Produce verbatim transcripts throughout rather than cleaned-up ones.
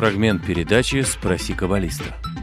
Фрагмент передачи «Спроси каббалиста».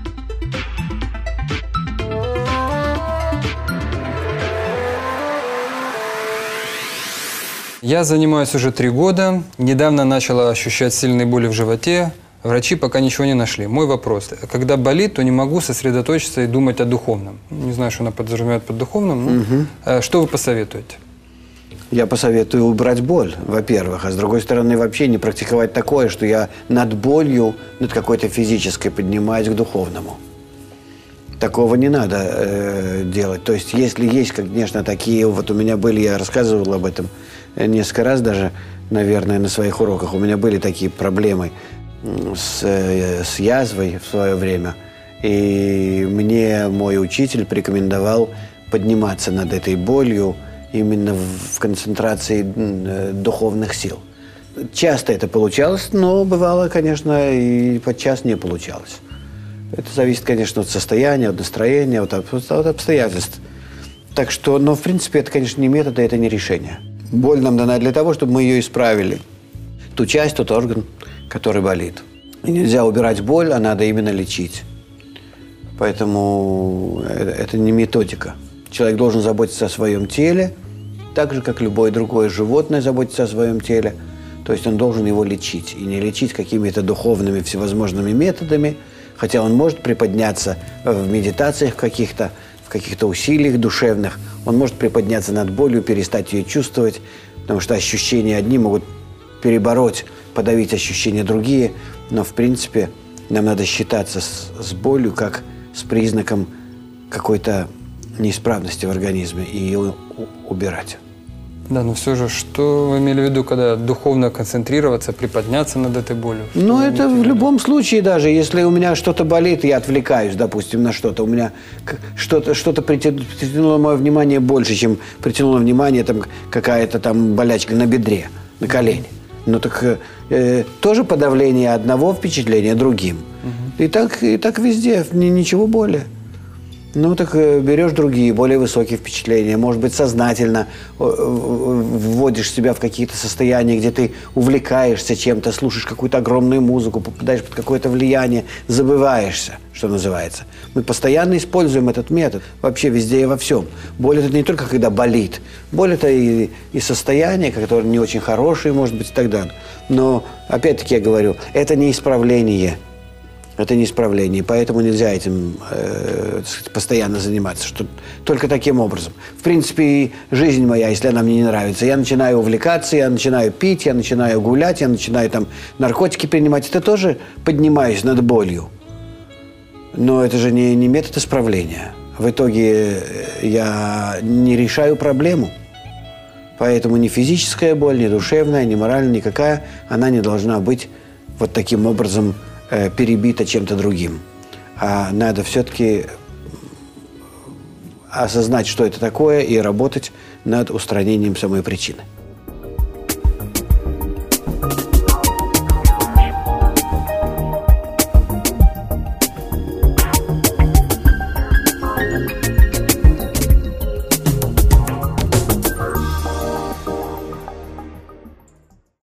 Я занимаюсь уже три года. Недавно начала ощущать сильные боли в животе. Врачи пока ничего не нашли. Мой вопрос. Когда болит, то не могу сосредоточиться и думать о духовном. Не знаю, что она подразумевает под духовным. Но угу. Что вы посоветуете? Я посоветую убрать боль, во-первых. А с другой стороны, вообще не практиковать такое, что я над болью, над какой-то физической поднимаюсь к духовному. Такого не надо э, делать. То есть, если есть, конечно, такие... Вот у меня были, я рассказывал об этом несколько раз даже, наверное, на своих уроках. У меня были такие проблемы с, э, с язвой в свое время. И мне мой учитель порекомендовал подниматься над этой болью именно в концентрации духовных сил. Часто это получалось, но бывало, конечно, и подчас не получалось. Это зависит, конечно, от состояния, от настроения, от, от обстоятельств. Так что, но, в принципе, это, конечно, не метод, это не решение. Боль нам дана для того, чтобы мы ее исправили. Ту часть, тот орган, который болит. И нельзя убирать боль, а надо именно лечить. Поэтому это не методика. Человек должен заботиться о своем теле, так же, как любое другое животное заботится о своем теле. То есть он должен его лечить. И не лечить какими-то духовными всевозможными методами, хотя он может приподняться в медитациях каких-то, в каких-то усилиях душевных. Он может приподняться над болью, перестать ее чувствовать, потому что ощущения одни могут перебороть, подавить ощущения другие. Но, в принципе, нам надо считаться с, с болью как с признаком какой-то неисправности в организме и ее убирать. Да, но все же, что вы имели в виду, когда духовно концентрироваться, приподняться над этой болью? Ну, это в любом случае даже, если у меня что-то болит, я отвлекаюсь, допустим, на что-то, у меня что-то что-то притянуло мое внимание больше, чем притянуло внимание там какая-то там болячка на бедре, на колене. Ну, так э, тоже подавление одного впечатления другим. Угу. И так, и так везде, ничего более. Ну, так берешь другие, более высокие впечатления. Может быть, сознательно вводишь себя в какие-то состояния, где ты увлекаешься чем-то, слушаешь какую-то огромную музыку, попадаешь под какое-то влияние, забываешься, что называется. Мы постоянно используем этот метод вообще везде и во всем. Боль – это не только когда болит. Боль – это и, и состояние, которое не очень хорошее, может быть, и так далее. Но, опять-таки, я говорю, это не исправление. Это не исправление, поэтому нельзя этим э, постоянно заниматься, что только таким образом. В принципе, и жизнь моя, если она мне не нравится, я начинаю увлекаться, я начинаю пить, я начинаю гулять, я начинаю там наркотики принимать, это тоже поднимаюсь над болью. Но это же не, не метод исправления. В итоге я не решаю проблему. Поэтому ни физическая боль, ни душевная, ни моральная, никакая, она не должна быть вот таким образом перебито чем-то другим. А надо все-таки осознать, что это такое, и работать над устранением самой причины.